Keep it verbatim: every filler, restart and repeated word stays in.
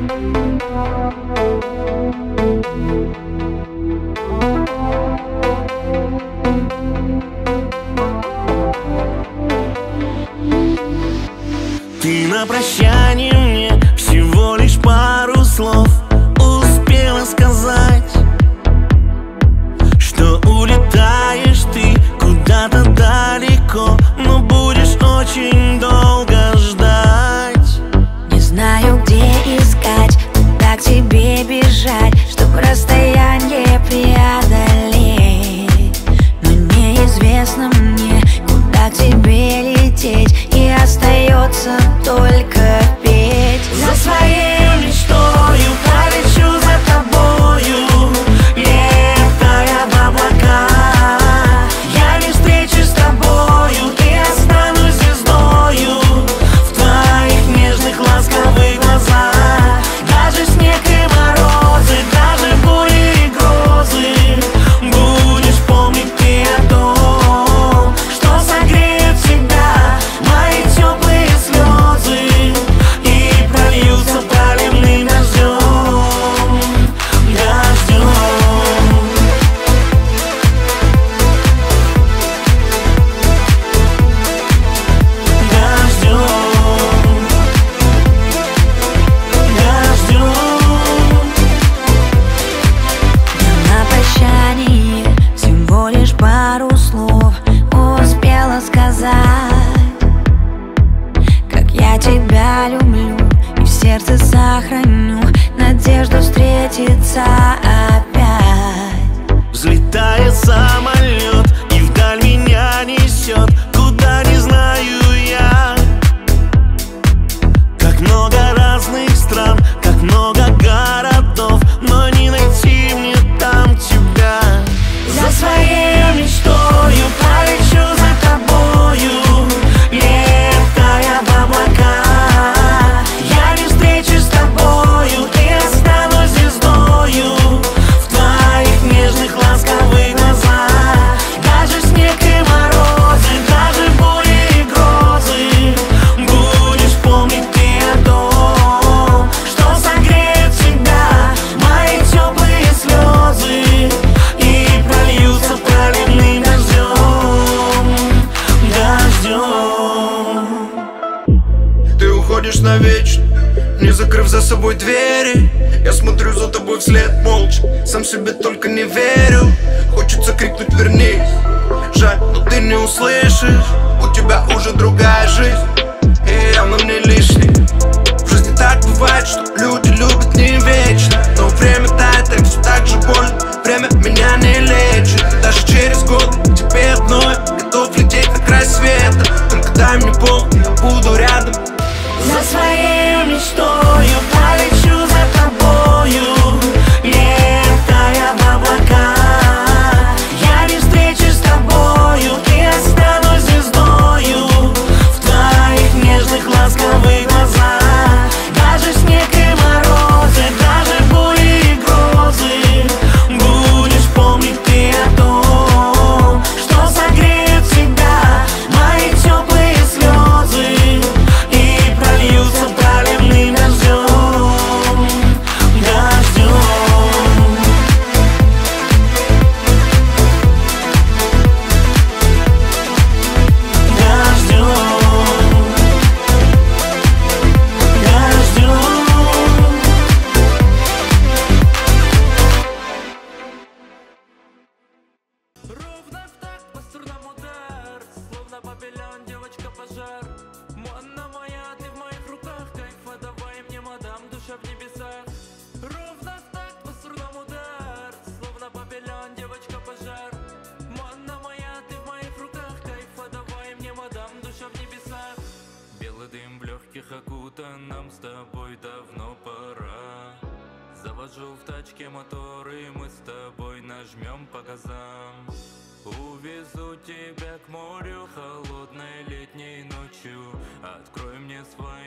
Ты на прощание мне всего лишь пару слов успела сказать, что улетаешь ты куда-то далеко, но будешь очень долго ждать. Не знаю, где искать, куда к тебе бежать, чтоб расстояние преодолеть. Но неизвестно мне, куда к тебе лететь, и остается только петь. За своей мечтою полечу за тобою, летая в облака. Я не встречусь с тобою и останусь звездою в твоих нежных ласковых глазах. Даже снег и морозы, даже бури и грозы, будешь помнить ты о том, что согреет всегда мои теплые слезы и прольются проливным дождем. Дождем. Дождем. Дождем. На прощание всего лишь пару слов успела сказать, как я тебя люблю и в сердце сохраню надежду встретиться опять. Взлетает самолет и вдаль меня несет, куда не знаю я. Как много разных стран, как много городов, но не найти мне там тебя. За своей мечтою полечу за тобою, летая в облака. Я не встречусь с тобою и останусь звездою в твоих нежных ласковых глазах. Даже снег и морозы, даже бури и грозы, будешь помнить ты о том, что согреет всегда мои теплые слезы и прольются проливным дождем. Дождем. Ты уходишь навечно, не закрыв за собой двери. Я смотрю за тобой вслед молча, сам себе только не верю. Хочется крикнуть вернись, жаль, но ты не услышишь. У тебя уже другая жизнь, и явно мне лишний. В жизни так бывает, что люди любят не вечно, но время тает, так все так же больно. Время меня не лечит, и даже через годы тебе одной готов лететь на край света. Только дай мне помнить, я буду рядом. За своей мечтою полечу за тобою, летая в облака. Я не встречусь с тобою и останусь звездою в твоих нежных ласковых глазах. Даже снег и морозы, даже бури и грозы, будешь помнить ты о том, что согреет всегда мои теплые слезы и прольются проливным дождем. Дождем. Дождем. Дождем. Ровно в такт пасторному удар, словно павильон, девочка пожар. Манна моя, ты в моих руках, кайфа давай мне, мадам, душа в небесах. Ровно в такт пасторному удар, словно павильон, девочка пожар. Манна моя, ты в моих руках, кайфа давай мне, мадам, душа в небесах. Белый дым в легких окутан, нам с тобой давно пора. Завожу в тачке мотор, и мы с тобой нажмем по газам. Увезу тебя к морю холодной летней ночью. Открой мне свой